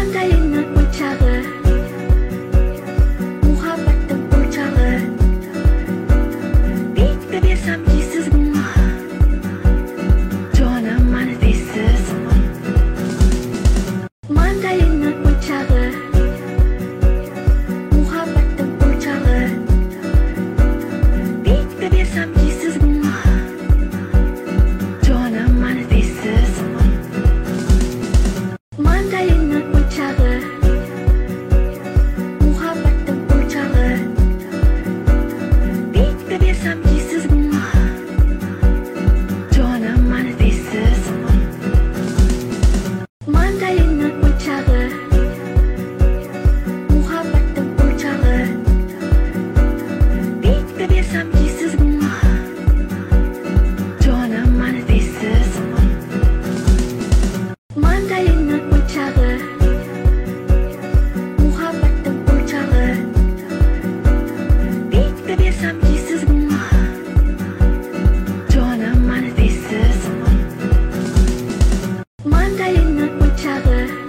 Mandalina bıçağı, muhabbetin bıçağı. Bitti desem ki siz buna, canım manifestsiz. Mandalina bıçağı, muhabbetin bıçağı. Bitti desem ki siz buna, canım manifestsiz. Mandalina bıçağı, muhabbetin bıçağı. Bitti desem ki siz buna, canım manifestsiz. Mandalina bıçağı, muhabbetin bıçağı. Bitti desem ki siz buna, canım manifestsiz. Mandalina bıçağı, muhabbetin bıçağı. Bitti desem ki siz buna, canım manifestsiz. Mandalina bıçağı, muhabbetin bıçağı. Bitti desem ki siz buna, canım manifestsiz. Mandalina bıçağı, muhabbetin bıçağı. Bitti desem ki siz buna, canım manifestsiz. Mandalina bıçağı.